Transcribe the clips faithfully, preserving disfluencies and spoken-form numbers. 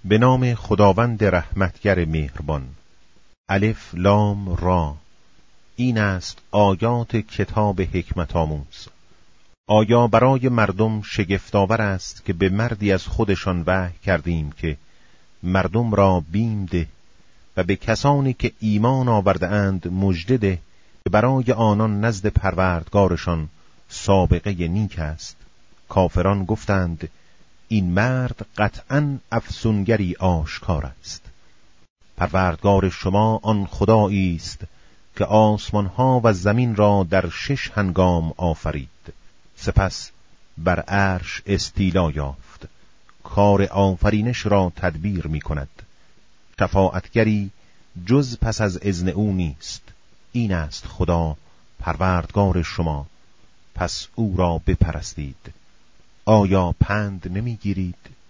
به نام خداوند رحمتگر مهربان. الف لام را. این است آیات کتاب حکمت آموز. آیا برای مردم شگفت‌آور است که به مردی از خودشان وحی کردیم که مردم را بیم ده و به کسانی که ایمان آورده اند مژده ده که برای آنان نزد پروردگارشان سابقه نیک است؟ کافران گفتند این مرد قطعاً افسونگری آشکار است. پروردگار شما آن خدایی است که آسمانها و زمین را در شش هنگام آفرید، سپس بر عرش استیلا یافت، کار آفرینش را تدبیر می کند. شفاعتگری جز پس از اذن او نیست. این است خدا پروردگار شما، پس او را بپرستید. آیا پند نمی گیرید؟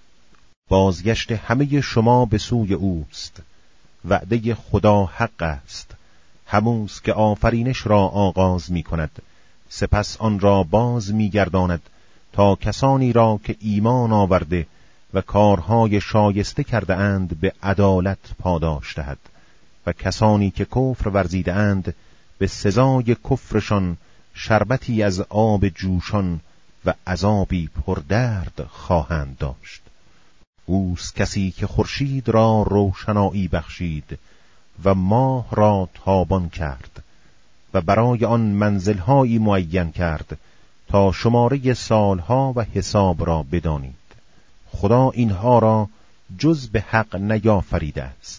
بازگشت همه شما به سوی اوست. وعده خدا حق است، هموست که آفرینش را آغاز می کند، سپس آن را باز می گرداند تا کسانی را که ایمان آورده و کارهای شایسته کرده اند به عدالت پاداش دهد و کسانی که کفر ورزیده اند به سزای کفرشان شربتی از آب جوشان و عذابی پردرد خواهند داشت. اوست کسی که خورشید را روشنایی بخشید و ماه را تابان کرد و برای آن منزلهایی معین کرد تا شماره سالها و حساب را بدانید. خدا اینها را جز به حق نیافریده است.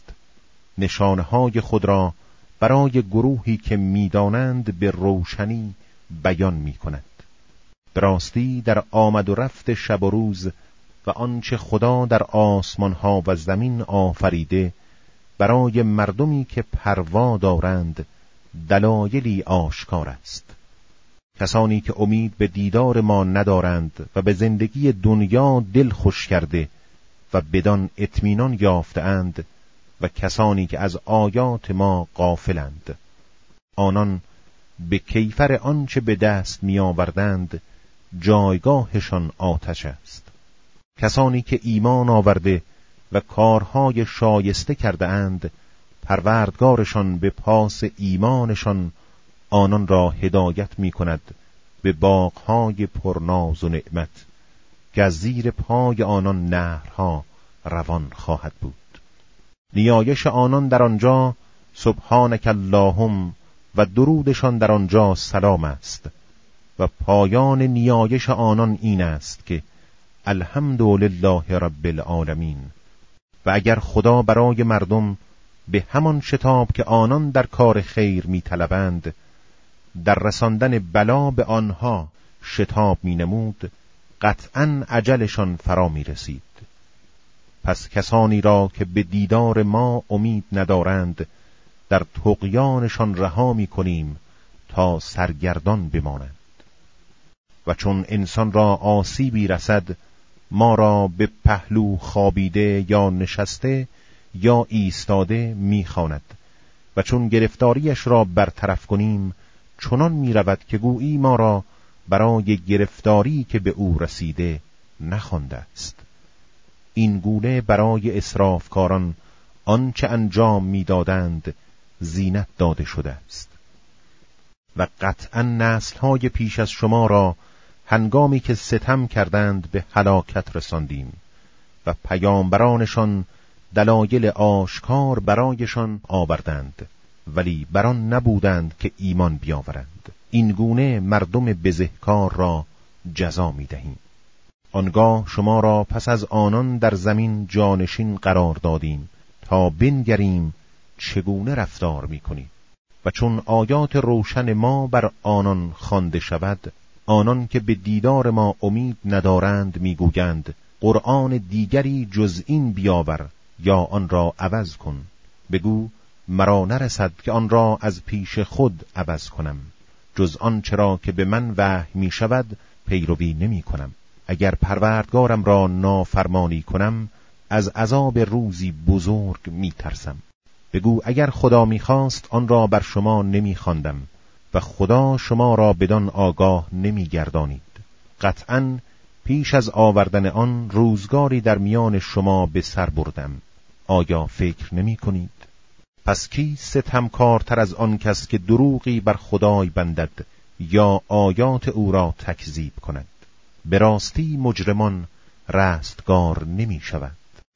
نشانهای خود را برای گروهی که میدانند به روشنی بیان می کند. براستی در آمد و رفت شب و روز و آنچه خدا در آسمانها و زمین آفریده برای مردمی که پروا دارند دلایلی آشکار است. کسانی که امید به دیدار ما ندارند و به زندگی دنیا دل خوش کرده و بدان اطمینان یافتند و کسانی که از آیات ما غافلند، آنان به کیفر آنچه به دست می آوردند جایگاهشان آتش است. کسانی که ایمان آورده و کارهای شایسته کرده اند، پروردگارشان به پاس ایمانشان آنان را هدایت می کند به باغهای پرناز و نعمت که از زیر پای آنان نهرها روان خواهد بود. نیایش آنان در آنجا سبحانک اللهم و درودشان در آنجا سلام است و پایان نیایش آنان این است که الحمدلله رب العالمین. و اگر خدا برای مردم به همان شتاب که آنان در کار خیر می طلبند در رساندن بلا به آنها شتاب می نمود، قطعاً اجلشان فرا می رسید. پس کسانی را که به دیدار ما امید ندارند در طغیانشان رها می کنیم تا سرگردان بمانند. و چون انسان را آسیبی رسد ما را به پهلو خوابیده یا نشسته یا ایستاده می‌خواند و چون گرفتاریش را برطرف کنیم چنان می‌رود که گویی ما را برای گرفتاری که به او رسیده نخوانده است. این گونه برای اسرافکاران آنچه انجام می‌دادند زینت داده شده است. و قطعاً نسل‌های پیش از شما را هنگامی که ستم کردند به هلاکت رساندیم و پیامبرانشان دلایل آشکار برایشان آوردند، ولی بران نبودند که ایمان بیاورند. این گونه مردم بزهکار را جزا می دهیم. آنگاه شما را پس از آنان در زمین جانشین قرار دادیم تا بنگریم چگونه رفتار می کنید. و چون آیات روشن ما بر آنان خوانده شود، آنان که به دیدار ما امید ندارند میگویند قرآن دیگری جز این بیاور یا آن را عوض کن. بگو مرا نرسد که آن را از پیش خود عوض کنم، جز آن چرا که به من وحی می شود پیروی نمی کنم. اگر پروردگارم را نافرمانی کنم از عذاب روزی بزرگ می ترسم. بگو اگر خدا می خواست آن را بر شما نمی خواندم و خدا شما را بدان آگاه نمی گردانید. قطعاً پیش از آوردن آن روزگاری در میان شما به سر بردم. آیا فکر نمی کنید؟ پس کی ستمکارتر از آن کس که دروغی بر خدای بندد یا آیات او را تکذیب کند؟ به راستی مجرمان رستگار نمی شود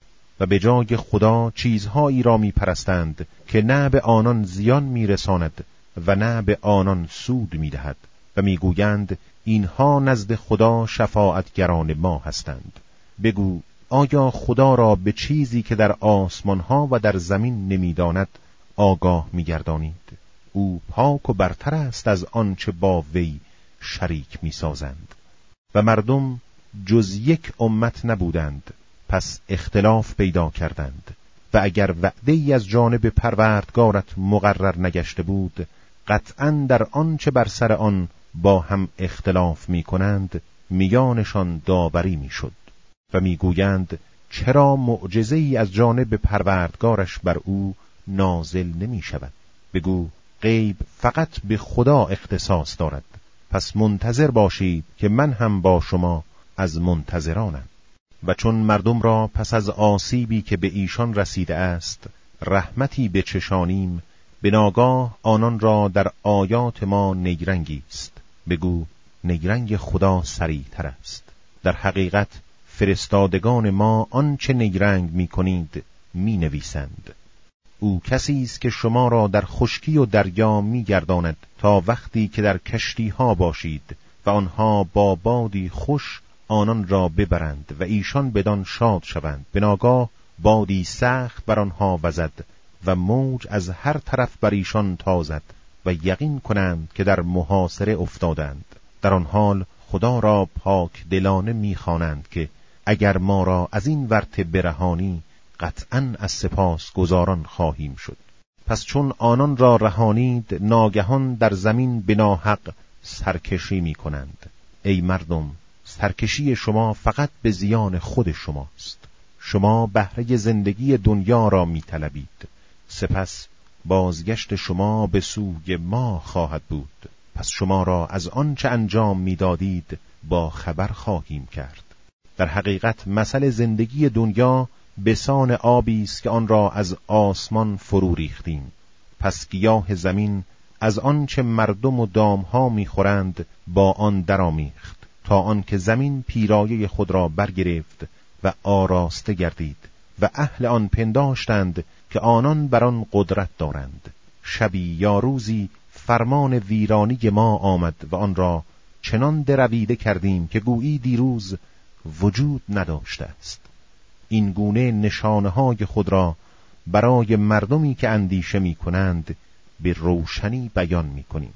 و به جای خدا چیزهایی را می پرستند که نه به آنان زیان می رساند و نه به آنان سود می دهد و می گویند اینها نزد خدا شفاعتگران ما هستند. بگو آیا خدا را به چیزی که در آسمانها و در زمین نمی داند آگاه می گردانید؟ او پاک و برتر است از آنچه با وی شریک می سازند. و مردم جز یک امت نبودند، پس اختلاف پیدا کردند و اگر وعده ای از جانب پروردگارت مقرر نگشته بود، قطعاً در آنچه بر سر آن با هم اختلاف می کنند میانشان داوری می شد و می گویند چرا معجزه ای از جانب پروردگارش بر او نازل نمی شود؟ بگو غیب فقط به خدا اختصاص دارد، پس منتظر باشید که من هم با شما از منتظرانم. و چون مردم را پس از آسیبی که به ایشان رسیده است رحمتی بچشانیم، به ناگاه آنان را در آیات ما نیرنگی است. بگو نیرنگ خدا سریع تر است. در حقیقت فرستادگان ما آنچه نیرنگ می کنید می نویسند. او کسی است که شما را در خشکی و دریا می گرداند تا وقتی که در کشتی ها باشید و آنها با بادی خوش آنان را ببرند و ایشان بدان شاد شوند، به ناگاه بادی سخت بر آنها وزد و موج از هر طرف بر ایشان تازد و یقین کنند که در محاصره افتادند. در آن حال خدا را پاک دلانه می‌خوانند که اگر ما را از این ورطه برهانی قطعاً از سپاس گزاران خواهیم شد. پس چون آنان را رهانید ناگهان در زمین به ناحق سرکشی می‌کنند. ای مردم، سرکشی شما فقط به زیان خود شماست. شما بهره زندگی دنیا را می‌طلبید، سپس بازگشت شما به سوی ما خواهد بود. پس شما را از آنچه انجام می‌دادید با خبر خواهیم کرد. در حقیقت مثل زندگی دنیا بسان آبی است که آن را از آسمان فرو ریختیم. پس گیاه زمین از آنچه مردم و دامها می‌خورند با آن درآمیخت تا آنکه زمین پیرایه خود را برگرفت و آراسته گردید و اهل آن پنداشتند که آنان بر آن قدرت دارند. شبی یا روزی فرمان ویرانی ما آمد و آن را چنان درویده کردیم که گویی دیروز وجود نداشته است. این گونه نشانه‌های خود را برای مردمی که اندیشه می کنند به روشنی بیان می کنیم.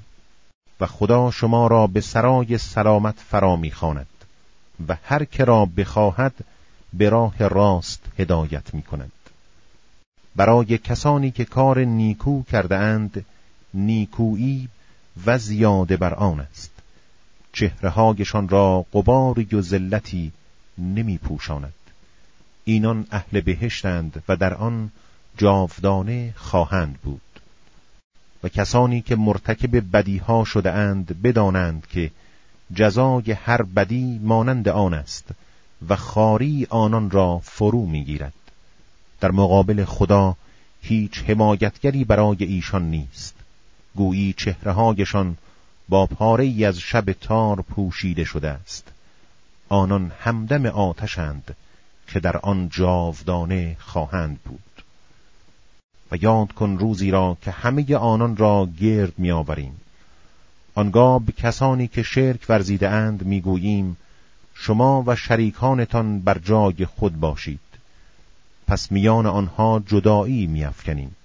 و خدا شما را به سرای سلامت فرا می خواند و هر که را بخواهد به راه راست هدایت می کند. برای کسانی که کار نیکو کرده اند نیکویی و زیاده بر آن است. چهره‌هایشان را غباری و ذلتی نمی پوشاند. اینان اهل بهشتند و در آن جاودانه خواهند بود. و کسانی که مرتکب بدیها شده اند بدانند که جزای هر بدی مانند آن است و خاری آنان را فرو میگیرد. در مقابل خدا هیچ حمایتگری برای ایشان نیست. گویی چهره‌هایشان با پاره‌ای از شب تار پوشیده شده است. آنان همدم آتشند که در آن جاودانه خواهند بود. و یاد کن روزی را که همه آنان را گرد می آوریم. آنگاه به کسانی که شرک ورزیده اند می گوییم شما و شریکانتان بر جای خود باشید. پس میان آنها جدایی می افکنیم.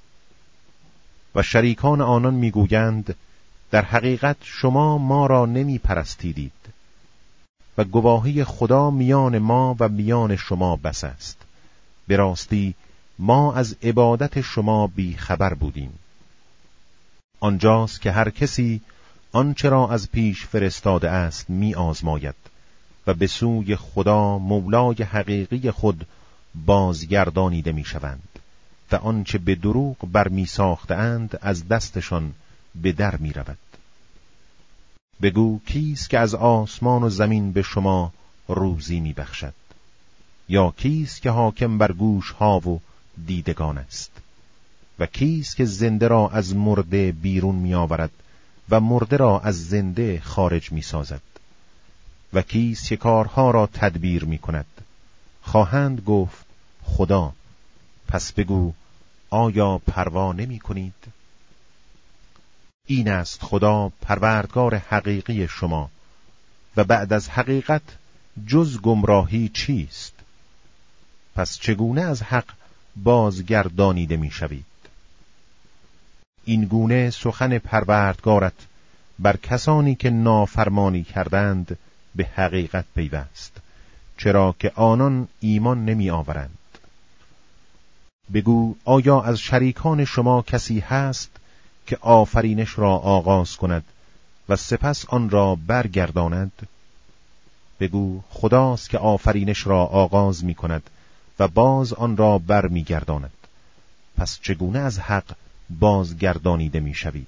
و شریکان آنان می گویند در حقیقت شما ما را نمی پرستیدید و گواهی خدا میان ما و میان شما بس است. به راستی ما از عبادت شما بی خبر بودیم. آنجاست که هر کسی آنچه را از پیش فرستاده است می آزماید و به سوی خدا مولای حقیقی خود بازگردانیده می شوند و آنچه به دروغ برمی ساخته اند از دستشان به در می رود. بگو کیست که از آسمان و زمین به شما روزی می بخشد؟ یا کیست که حاکم بر گوش ها و دیدگان است؟ و کیست که زنده را از مرده بیرون می آورد و مرده را از زنده خارج می سازد؟ و کیست که کارها را تدبیر می کند؟ خواهند گفت خدا. پس بگو آیا پروا نمی کنید؟ این است خدا پروردگار حقیقی شما و بعد از حقیقت جز گمراهی چیست؟ پس چگونه از حق بازگردانیده می شوید؟ این گونه سخن پروردگارت بر کسانی که نافرمانی کردند به حقیقت پیوست، چرا که آنان ایمان نمی آورند. بگو آیا از شریکان شما کسی هست که آفرینش را آغاز کند و سپس آن را برگرداند؟ بگو خداست که آفرینش را آغاز می کند و باز آن را بر می گرداند. پس چگونه از حق بازگردانیده می شوید؟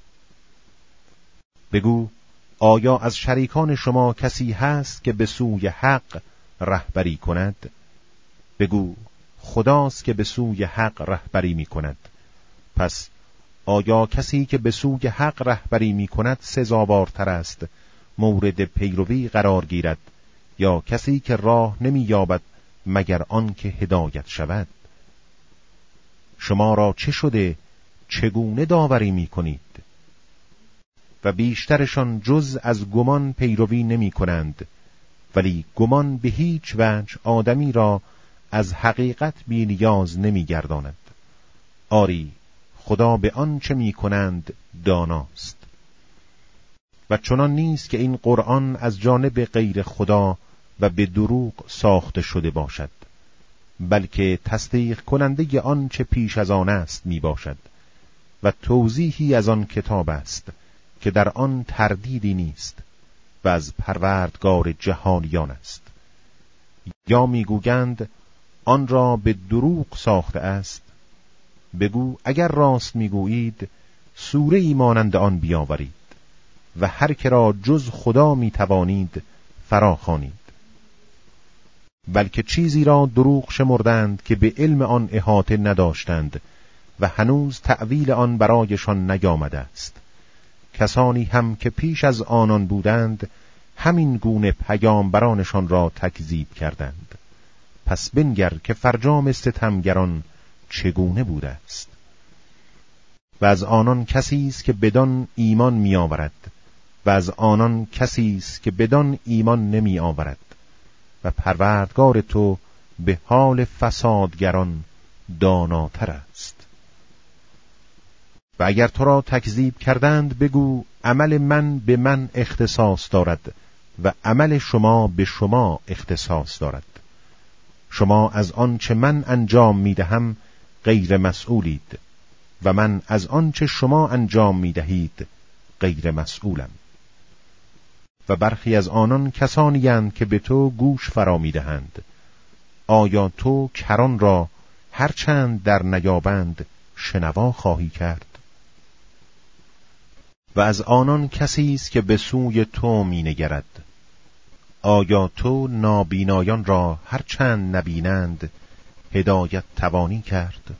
بگو آیا از شریکان شما کسی هست که به سوی حق رهبری کند؟ بگو خداست که به سوی حق رهبری می کند. پس آیا کسی که به سوی حق رهبری می کند سزاوارتر است مورد پیروی قرار گیرد یا کسی که راه نمی یابد مگر آن که هدایت شود؟ شما را چه شده؟ چگونه داوری می کنید؟ و بیشترشان جز از گمان پیروی نمی کنند، ولی گمان به هیچ وجه آدمی را از حقیقت بی نیاز نمی گرداند. آری خدا به آن چه می کنند داناست. و چنان نیست که این قرآن از جانب غیر خدا و به دروغ ساخته شده باشد، بلکه تصدیق کننده آن چه پیش از آن است می باشد و توضیحی از آن کتاب است که در آن تردیدی نیست و از پروردگار جهانیان است. یا میگویند آن را به دروغ ساخته است. بگو اگر راست میگویید سوره ای مانند آن بیاورید و هر که را جز خدا میتوانید فراخوانید. بلکه چیزی را دروغ شمردند که به علم آن احاطه نداشتند و هنوز تأویل آن برایشان نیامده است. کسانی هم که پیش از آنان بودند همین گونه پیامبرانشان را تکذیب کردند. پس بنگر که فرجام ستمگران چگونه بوده است. و از آنان کسی است که بدان ایمان می آورد و از آنان کسی است که بدان ایمان نمی آورد و پروردگار تو به حال فسادگران داناتر است. و اگر تو را تکذیب کردند بگو عمل من به من اختصاص دارد و عمل شما به شما اختصاص دارد. شما از آن چه من انجام می دهم غیر مسئولید و من از آن چه شما انجام می دهید غیر مسئولم. و برخی از آنان کسانی اند که به تو گوش فرا می دهند. آیا تو کران را هرچند در نیابند شنوا خواهی کرد؟ و از آنان کسی است که به سوی تو می نگرد. آیا تو نابینایان را هرچند نبینند هدایت توانی کرد؟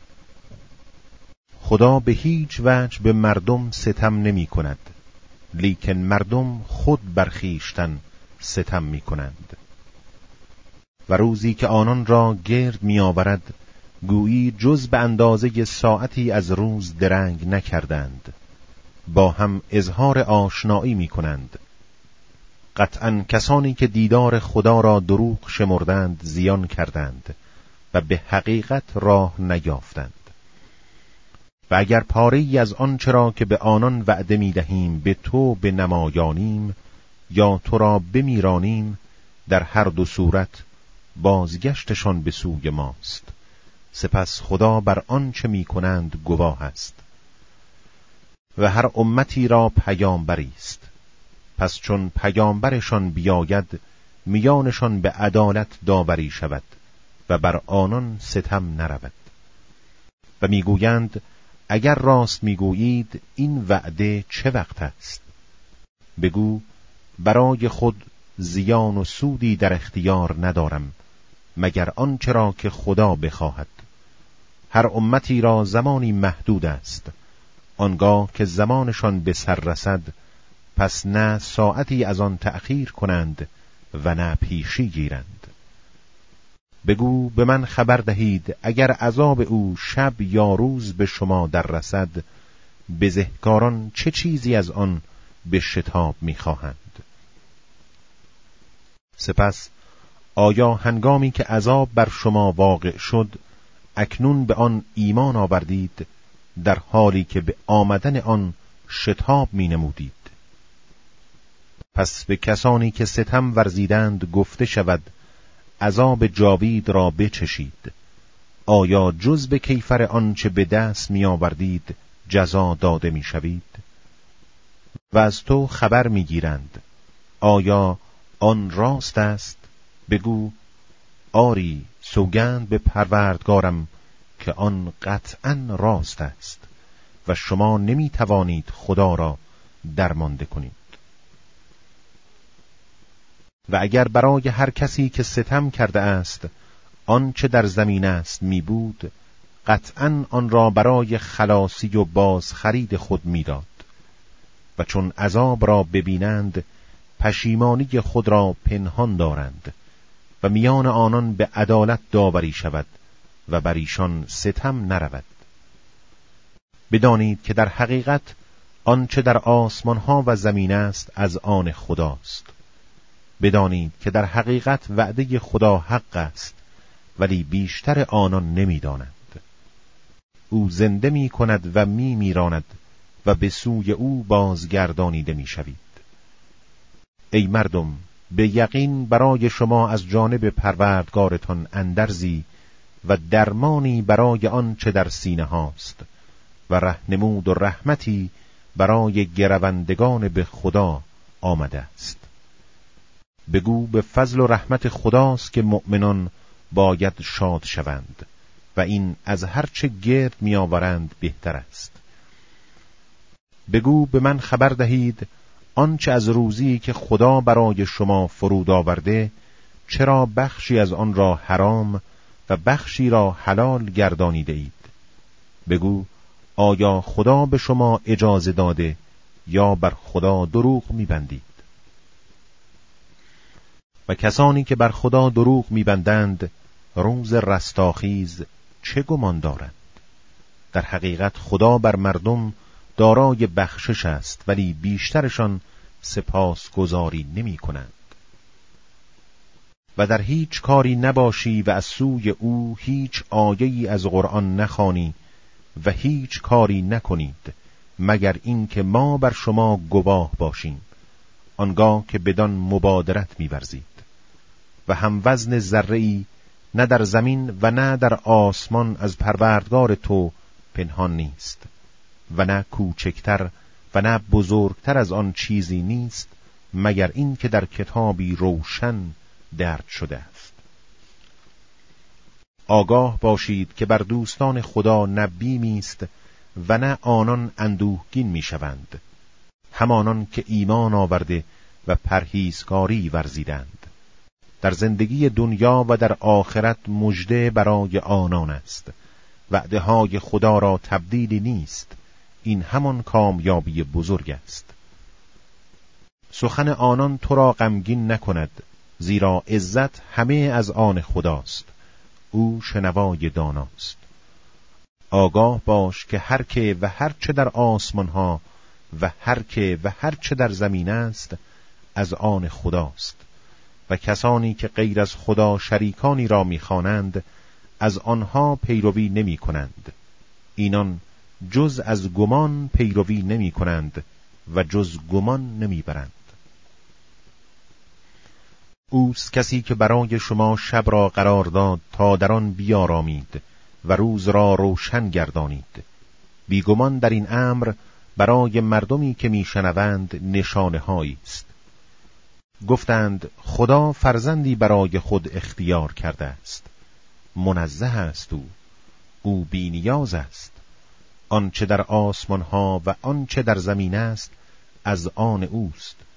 خدا به هیچ وجه به مردم ستم نمی کند، لیکن مردم خود بر خویشتن ستم می کنند. و روزی که آنان را گرد می آورد گویی جز به اندازه ساعتی از روز درنگ نکردند، با هم اظهار آشنایی می کنند. قطعاً کسانی که دیدار خدا را دروغ شمردند زیان کردند و به حقیقت راه نیافتند. و اگر پاره‌ای از آنچه را که به آنان وعده می دهیم به تو بنمایانیم یا تو را بمیرانیم، در هر دو صورت بازگشتشان به سوی ماست. سپس خدا بر آنچه می کنند گواه است. و هر امتی را پیامبری است. پس چون پیامبرشان بیاید میانشان به عدالت داوری شود و بر آنان ستم نرود. و میگویند اگر راست میگویید این وعده چه وقت است؟ بگو برای خود زیان و سودی در اختیار ندارم مگر آنچه را که خدا بخواهد. هر امتی را زمانی محدود است، آنگاه که زمانشان به سر رسد پس نه ساعتی از آن تأخیر کنند و نه پیشی گیرند. بگو به من خبر دهید اگر عذاب او شب یا روز به شما در رسد، بزهکاران چه چیزی از آن به شتاب می‌خواهند؟ سپس آیا هنگامی که عذاب بر شما واقع شد اکنون به آن ایمان آوردید در حالی که به آمدن آن شتاب می نمودید؟ پس به کسانی که ستم ورزیدند گفته شود عذاب جاوید را بچشید. آیا جز به کیفر آن چه به دست می آوردید جزا داده می شوید؟ و از تو خبر می گیرند آیا آن راست است؟ بگو آری، سوگند به پروردگارم که آن قطعاً راست است و شما نمی توانید خدا را درمانده کنید. و اگر برای هر کسی که ستم کرده است آنچه در زمین است می بود، قطعاً آن را برای خلاصی و باز خرید خود می داد. و چون عذاب را ببینند پشیمانی خود را پنهان دارند و میان آنان به عدالت داوری شود و بر ایشان ستم نرود. بدانید که در حقیقت آنچه در آسمان ها و زمین است از آن خداست. بدانید که در حقیقت وعده خدا حق است، ولی بیشتر آنان نمی‌دانند. او زنده می کند و می میراند و به سوی او بازگردانیده می شوید. ای مردم، به یقین برای شما از جانب پروردگارتان اندرزی و درمانی برای آن چه در سینه هاست و رهنمود و رحمتی برای گروندگان به خدا آمده است. بگو به فضل و رحمت خداست که مؤمنان باید شاد شوند و این از هر چه گرد می آورند بهتر است. بگو به من خبر دهید آنچه از روزی که خدا برای شما فرود آورده چرا بخشی از آن را حرام و بخشی را حلال گردانیده اید؟ بگو آیا خدا به شما اجازه داده یا بر خدا دروغ می‌بندید؟ و کسانی که بر خدا دروغ می‌بندند روز رستاخیز چه گمان دارند؟ در حقیقت خدا بر مردم دارای بخشش است، ولی بیشترشان سپاسگزاری نمی کنند. و در هیچ کاری نباشی و از سوی او هیچ آیه‌ای از قرآن نخوانی و هیچ کاری نکنید مگر اینکه ما بر شما گواه باشیم، آنگاه که بدان مبادرت می‌ورزید. و هم وزن ذره‌ای نه در زمین و نه در آسمان از پروردگار تو پنهان نیست و نه کوچکتر و نه بزرگتر از آن چیزی نیست مگر این که در کتابی روشن درج شده است. آگاه باشید که بر دوستان خدا نه بیمی است و نه آنان اندوهگین می شوند، همانان که ایمان آورده و پرهیزکاری ورزیدند. در زندگی دنیا و در آخرت مژده برای آنان است. وعده های خدا را تبدیلی نیست، این همان کامیابی بزرگ است. سخن آنان تو را غمگین نکند، زیرا عزت همه از آن خداست، او شنوای داناست. آگاه باش که هر که و هر چه در آسمان ها و هر که و هر چه در زمین است از آن خداست و کسانی که غیر از خدا شریکانی را می‌خوانند از آنها پیروی نمی کنند. اینان جز از گمان پیروی نمی کنند و جز گمان نمی برند. اوست کسی که برای شما شب را قرار داد تا در آن بیارامید و روز را روشن گردانید. بیگمان در این امر برای مردمی که میشنوند نشانه هایی است. گفتند خدا فرزندی برای خود اختیار کرده است. منزه است او، او بی نیاز است. آنچه در آسمان ها و آنچه در زمین است از آن اوست.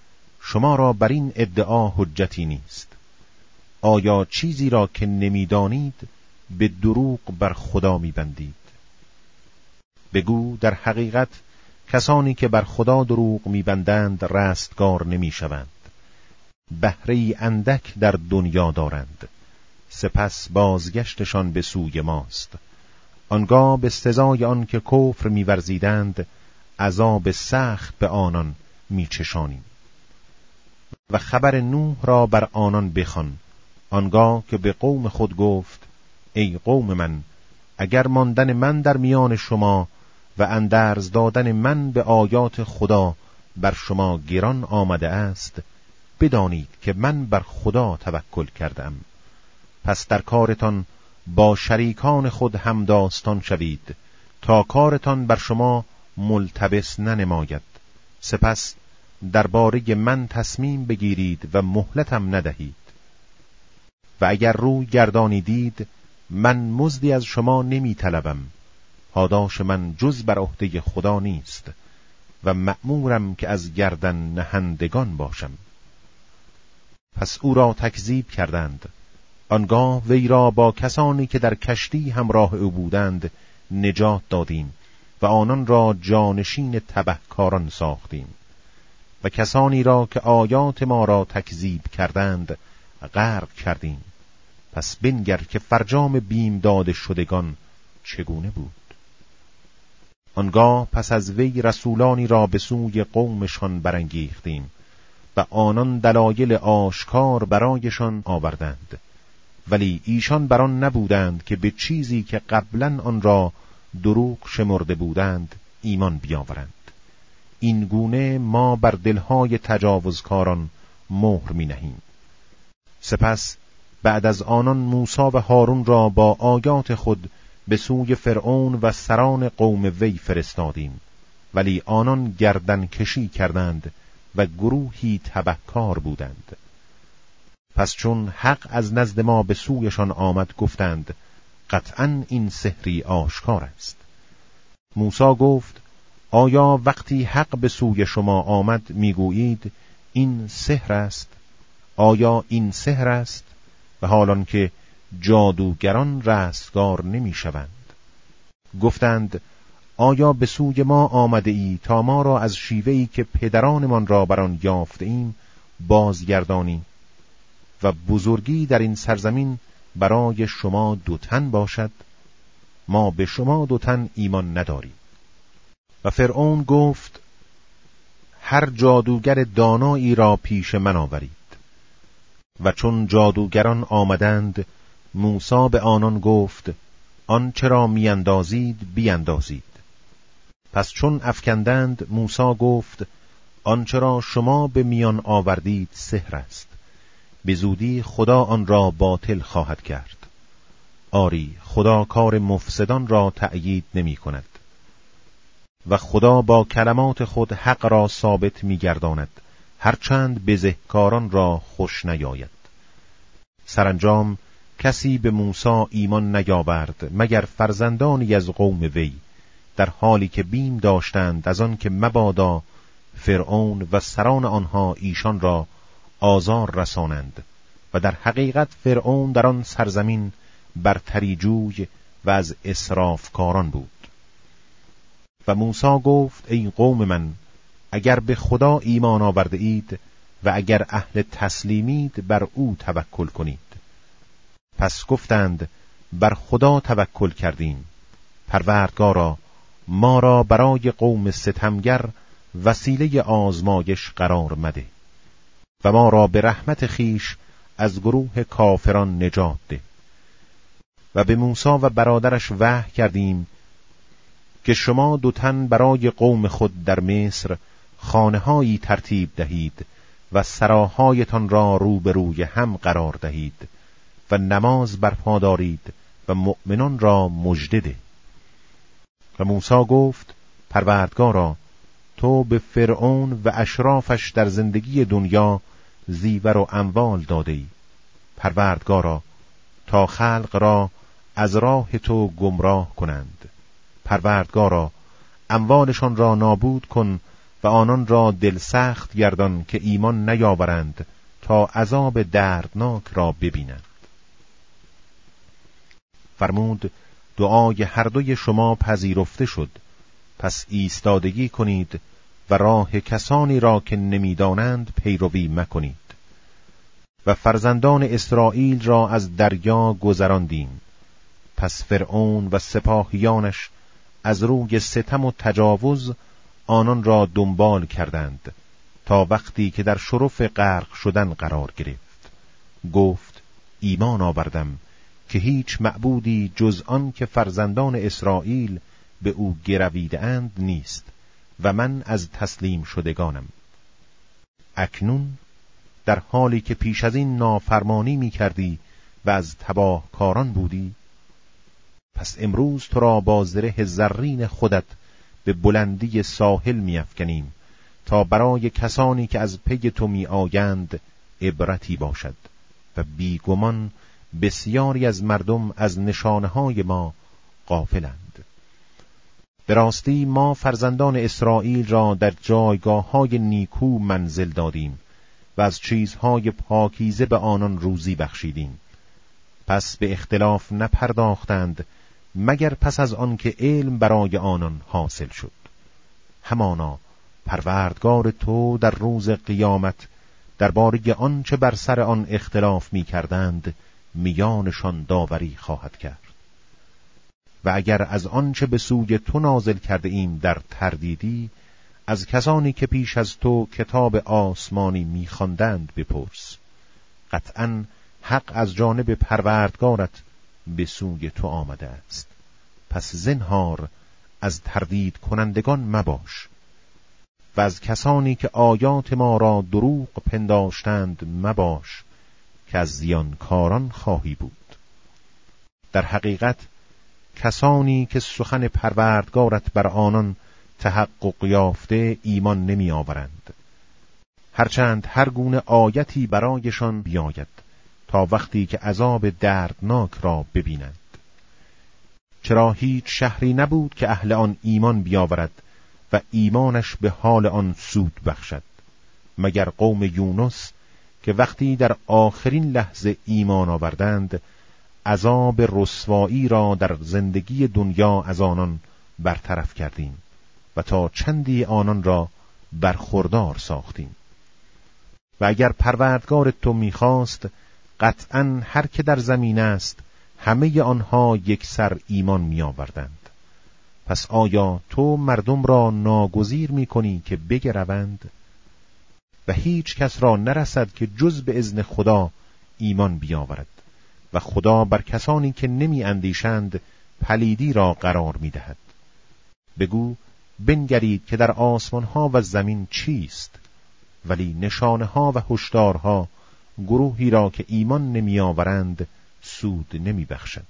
شما را بر این ادعا حجتی نیست. آیا چیزی را که نمیدانید به دروغ بر خدا میبندید؟ بگو در حقیقت کسانی که بر خدا دروغ میبندند رستگار نمیشوند. بهره اندک در دنیا دارند، سپس بازگشتشان به سوی ماست. آنگاه به سزای آن که کفر می‌ورزیدند عذاب سخت به آنان می‌چشانیم. و خبر نوح را بر آنان بخوان، آنگاه که به قوم خود گفت: ای قوم من، اگر ماندن من در میان شما و اندرز دادن من به آیات خدا بر شما گران آمده است، بدانید که من بر خدا توکل کردم. پس در کارتان با شریکان خود همداستان شوید تا کارتان بر شما ملتبس ننماید. سپس درباره من تصمیم بگیرید و مهلتم ندهید. و اگر روی گردانیدید من مزدی از شما نمی طلبم. پاداش من جز بر عهده خدا نیست و مأمورم که از گردن نهندگان باشم. پس او را تکذیب کردند. آنگاه وی را با کسانی که در کشتی همراه او بودند نجات دادیم و آنان را جانشین تبهکاران ساختیم و کسانی را که آیات ما را تکذیب کردند غرق کردیم. پس بنگر که فرجام بیم داده شدگان چگونه بود. آنگاه پس از وی رسولانی را به سوی قومشان برانگیختیم و آنان دلایل آشکار برایشان آوردند، ولی ایشان بر آن نبودند که به چیزی که قبلا آن را دروغ شمرده بودند ایمان بیاورند. این گونه ما بر دلهای تجاوزکاران مهر می نهیم. سپس بعد از آنان موسی و هارون را با آیات خود به سوی فرعون و سران قوم وی فرستادیم، ولی آنان گردن کشی کردند و گروهی تبهکار بودند. پس چون حق از نزد ما به سویشان آمد گفتند قطعاً این سحری آشکار است. موسی گفت: آیا وقتی حق به سوی شما آمد میگویید این سحر است؟ آیا این سحر است؟ و حالان که جادوگران رستگار نمی شوند. گفتند: آیا به سوی ما آمده ای تا ما را از شیوهی که پدرانمان را بر آن یافته ایم بازگردانی و بزرگی در این سرزمین برای شما دو تن باشد؟ ما به شما دو تن ایمان نداریم. و فرعون گفت: هر جادوگر دانایی را پیش من آورید. و چون جادوگران آمدند موسی به آنان گفت: آن چرا میاندازید بیاندازید. پس چون افکندند موسی گفت: آن چرا شما به میان آوردید سحر است. به زودی خدا آن را باطل خواهد کرد. آری خدا کار مفسدان را تأیید نمی کند و خدا با کلمات خود حق را ثابت می گرداند، هرچند بزهکاران را خوش نیاید. سرانجام کسی به موسی ایمان نیاورد مگر فرزندانی از قوم وی، در حالی که بیم داشتند از آن که مبادا فرعون و سران آنها ایشان را آزار رسانند و در حقیقت فرعون در آن سرزمین برتری جوی و از اسرافکاران بود. و موسی گفت: ای قوم من، اگر به خدا ایمان آورده اید و اگر اهل تسلیمید بر او توکل کنید. پس گفتند: بر خدا توکل کردیم. پروردگارا ما را برای قوم ستمگر وسیله آزمایش قرار مده و ما را به رحمت خیش از گروه کافران نجات ده. و به موسی و برادرش وحی کردیم که شما دو تن برای قوم خود در مصر خانه‌هایی ترتیب دهید و سراهایتان را روبروی هم قرار دهید و نماز برپا دارید و مؤمنان را مژده ده. و موسی گفت: پروردگارا تو به فرعون و اشرافش در زندگی دنیا زیور و اموال داده ای. پروردگارا تا خلق را از راه تو گمراه کنند. پروردگارا اموالشان را نابود کن و آنان را دل سخت گردان که ایمان نیاورند تا عذاب دردناک را ببینند. فرمود دعای هر دوی شما پذیرفته شد، پس ایستادگی کنید و راه کسانی را که نمیدانند پیروی مکنید. و فرزندان اسرائیل را از دریا گذراندیم، پس فرعون و سپاهیانش از روی ستم و تجاوز آنان را دنبال کردند تا وقتی که در شرف غرق شدن قرار گرفت، گفت ایمان آوردم که هیچ معبودی جز آن که فرزندان اسرائیل به او گرویده اند نیست و من از تسلیم شدگانم. اکنون در حالی که پیش از این نافرمانی می کردی و از تباه کاران بودی، پس امروز تو را با زره زرین خودت به بلندی ساحل می افکنیم تا برای کسانی که از پی تو می آیند عبرتی باشد و بیگمان بسیاری از مردم از نشانه‌های ما غافلند. به راستی ما فرزندان اسرائیل را در جایگاه‌های نیکو منزل دادیم و از چیزهای پاکیزه به آنان روزی بخشیدیم. پس به اختلاف نپرداختند مگر پس از آن که علم برای آنان حاصل شد. همانا پروردگار تو در روز قیامت درباره آنچه بر سر آن اختلاف می کردند میانشان داوری خواهد کرد. و اگر از آنچه به سوی تو نازل کرده ایم در تردیدی، از کسانی که پیش از تو کتاب آسمانی می‌خواندند بپرس. قطعاً حق از جانب پروردگارت به سوی تو آمده است، پس زنهار از تردید کنندگان مباش و از کسانی که آیات ما را دروغ پنداشتند مباش که از زیانکاران خواهی بود. در حقیقت کسانی که سخن پروردگارت بر آنان تحقق یافته ایمان نمی آورند، هرچند هر گونه آیتی برایشان بیاید تا وقتی که عذاب دردناک را ببینند. چرا هیچ شهری نبود که اهل آن ایمان بیاورد و ایمانش به حال آن سود بخشد، مگر قوم یونس که وقتی در آخرین لحظه ایمان آوردند عذاب رسوایی را در زندگی دنیا از آنان برطرف کردیم و تا چندی آنان را برخوردار ساختیم. و اگر پروردگار تو می‌خواست قطعاً هر که در زمین است همه آنها یک سر ایمان می‌آوردند. پس آیا تو مردم را ناگزیر می‌کنی که بگروند؟ و هیچ کس را نرسد که جز به اذن خدا ایمان بیاورد و خدا بر کسانی که نمی اندیشند پلیدی را قرار می دهد. بگو بنگرید که در آسمان ها و زمین چیست، ولی نشانه ها و هشدارها گروهی را که ایمان نمی آورند سود نمی بخشد.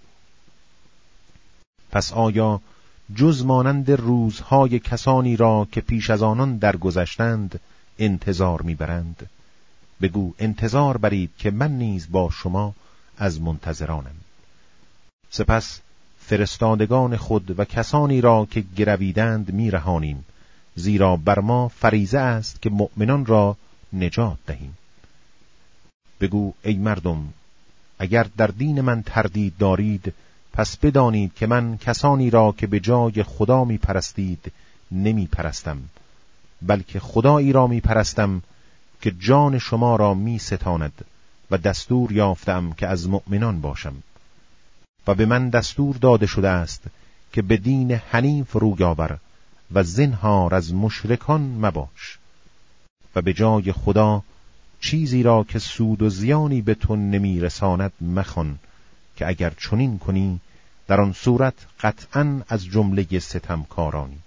پس آیا جز مانند روزهای کسانی را که پیش از آنان درگذشتند انتظار میبرند؟ بگو انتظار برید که من نیز با شما از منتظرانم. سپس فرستادگان خود و کسانی را که گرویدند میرهانیم، زیرا بر ما فریضه است که مؤمنان را نجات دهیم. بگو ای مردم، اگر در دین من تردید دارید، پس بدانید که من کسانی را که به جای خدا می پرستید نمی پرستم، بلکه خدایی را می پرستم که جان شما را می ستاند و دستور یافتم که از مؤمنان باشم. و به من دستور داده شده است که به دین حنیف روی آور و زنهار از مشرکان مباش و به جای خدا چیزی را که سود و زیانی به تو نمی رساند مخوان، که اگر چنین کنی در آن صورت قطعاً از جمله ستمکارانی.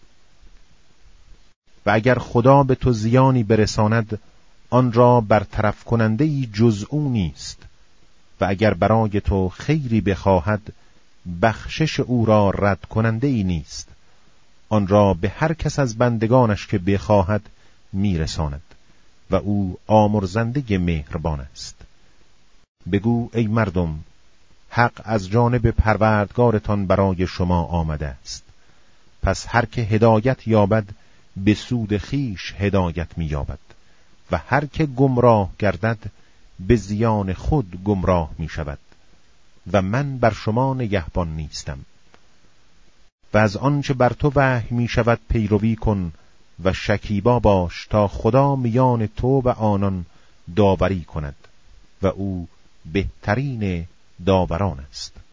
و اگر خدا به تو زیانی برساند آن را برطرف کننده ای جز او نیست، و اگر برای تو خیری بخواهد بخشش او را رد کننده ای نیست، آن را به هر کس از بندگانش که بخواهد میرساند و او آمرزنده مهربان است. بگو ای مردم، حق از جانب پروردگارتان برای شما آمده است، پس هر که هدایت یابد به سود خیش هدایت می‌یابد و هر که گمراه گردد به زیان خود گمراه می‌شود و من بر شما نگهبان نیستم. و از آنچه بر تو وحی می‌شود پیروی کن و شکیبا باش تا خدا میان تو و آنان داوری کند و او بهترین داوران است.